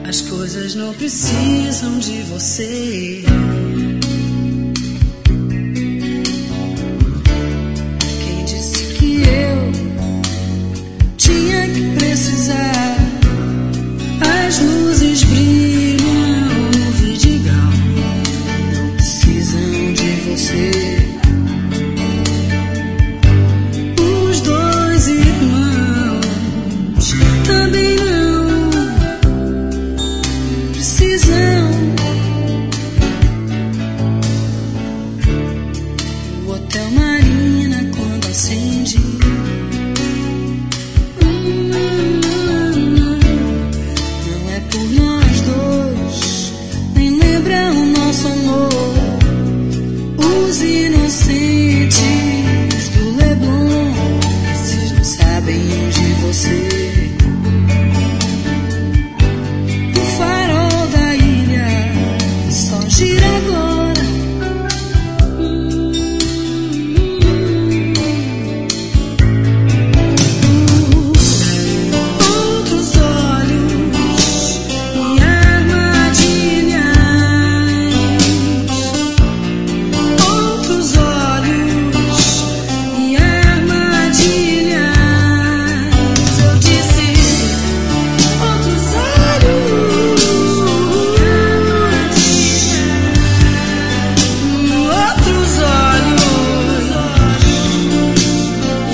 As coisas não precisam de você. Quem disse que eu tinha que precisar? As luzes brilham no vidigal, não precisam de você. Os dois irmãos também não precisam. O Hotel Marina quando acende, não é por nós dois, nem lembra o nosso amor. Os inocentes do Leblon, esses não sabem de você. O farol da ilha só gira agora. Outros olhos e armadilhas. Outros olhos e armadilhas. Eu disse outros olhos e armadilhas. Outros olhos e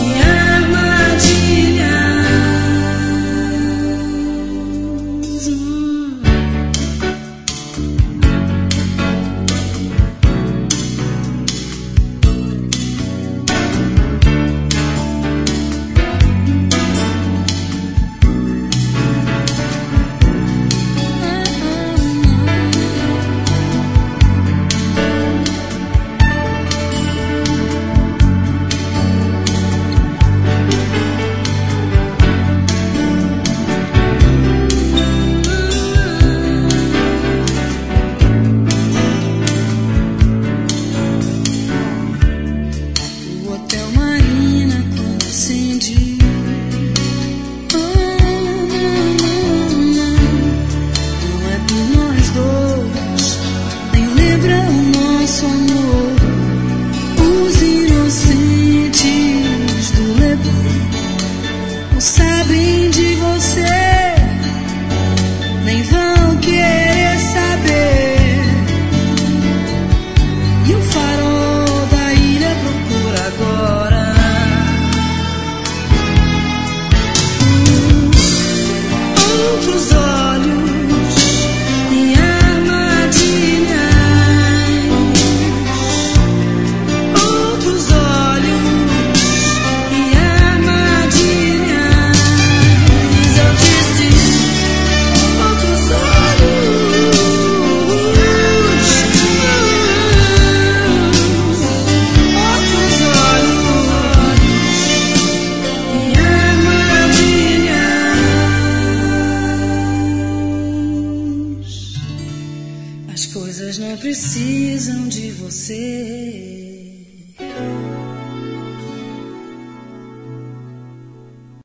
o Hotel Marina quando acende. Não é por nós dois, nem lembra o nosso amor. Os inocentes do Leblon não sabem de você, nem vão querer saber. E o farol da ilha procura agora. Outros olhos e armadilhas. Outros olhos e armadilhas. Eu disse outros olhos. Outros olhos e armadilhas. As coisas não precisam de você.